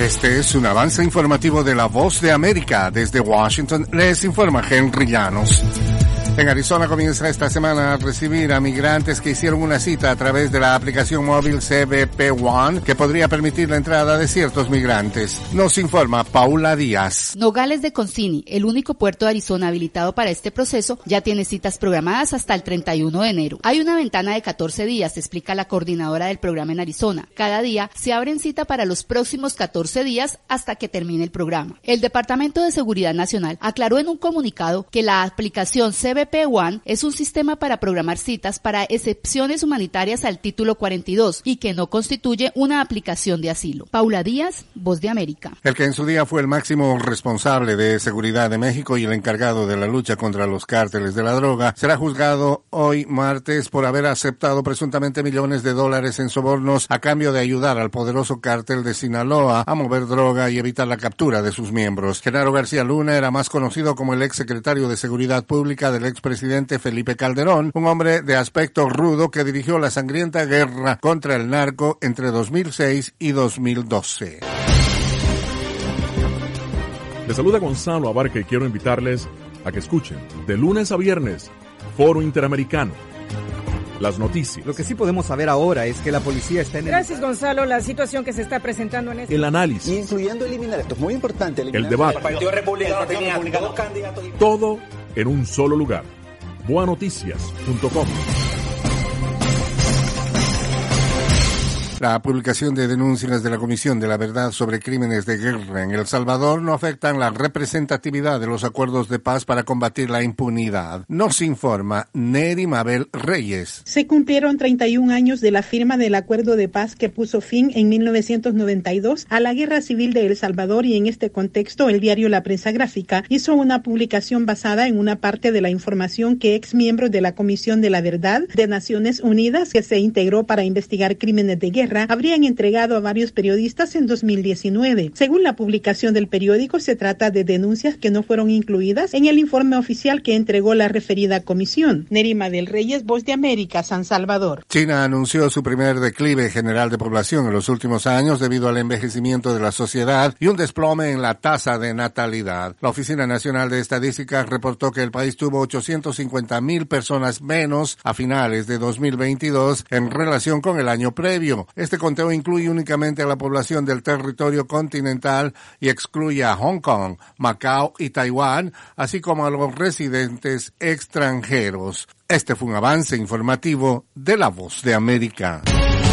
Este es un avance informativo de La Voz de América. Desde Washington les informa Henry Llanos. En Arizona comienza esta semana a recibir a migrantes que hicieron una cita a través de la aplicación móvil CBP One, que podría permitir la entrada de ciertos migrantes. Nos informa Paula Díaz. Nogales de Concini, el único puerto de Arizona habilitado para este proceso, ya tiene citas programadas hasta el 31 de enero. Hay una ventana de 14 días, explica la coordinadora del programa en Arizona. Cada día se abren cita para los próximos 14 días hasta que termine el programa. El Departamento de Seguridad Nacional aclaró en un comunicado que la aplicación CBP One es un sistema para programar citas para excepciones humanitarias al título 42 y que no constituye una aplicación de asilo. Paula Díaz, Voz de América. El que en su día fue el máximo responsable de seguridad de México y el encargado de la lucha contra los cárteles de la droga será juzgado hoy martes por haber aceptado presuntamente millones de dólares en sobornos a cambio de ayudar al poderoso cártel de Sinaloa a mover droga y evitar la captura de sus miembros. Genaro García Luna era más conocido como el ex secretario de Seguridad Pública del expresidente Felipe Calderón, un hombre de aspecto rudo que dirigió la sangrienta guerra contra el narco entre 2006 y 2012. Les saluda Gonzalo Abarca y quiero invitarles a que escuchen de lunes a viernes Foro Interamericano. Las noticias. Lo que sí podemos saber ahora es que la policía está en Gracias, Gonzalo. La situación que se está presentando en el análisis. Incluyendo eliminar, esto es muy importante. El debate. El Partido Republicano tenía dos candidatos. Todo en un solo lugar. boanoticias.com. La publicación de denuncias de la Comisión de la Verdad sobre Crímenes de Guerra en El Salvador no afectan la representatividad de los acuerdos de paz para combatir la impunidad. Nos informa Neri Mabel Reyes. Se cumplieron 31 años de la firma del acuerdo de paz que puso fin en 1992 a la guerra civil de El Salvador, y en este contexto el diario La Prensa Gráfica hizo una publicación basada en una parte de la información que ex miembros de la Comisión de la Verdad de Naciones Unidas, que se integró para investigar crímenes de guerra, habrían entregado a varios periodistas en 2019. Según la publicación del periódico, se trata de denuncias que no fueron incluidas en el informe oficial que entregó la referida comisión. Nerima del Reyes, Voz de América, San Salvador. China anunció su primer declive general de población en los últimos años debido al envejecimiento de la sociedad y un desplome en la tasa de natalidad. La Oficina Nacional de Estadística reportó que el país tuvo 850,000 personas menos a finales de 2022 en relación con el año previo. Este conteo incluye únicamente a la población del territorio continental y excluye a Hong Kong, Macao y Taiwán, así como a los residentes extranjeros. Este fue un avance informativo de La Voz de América.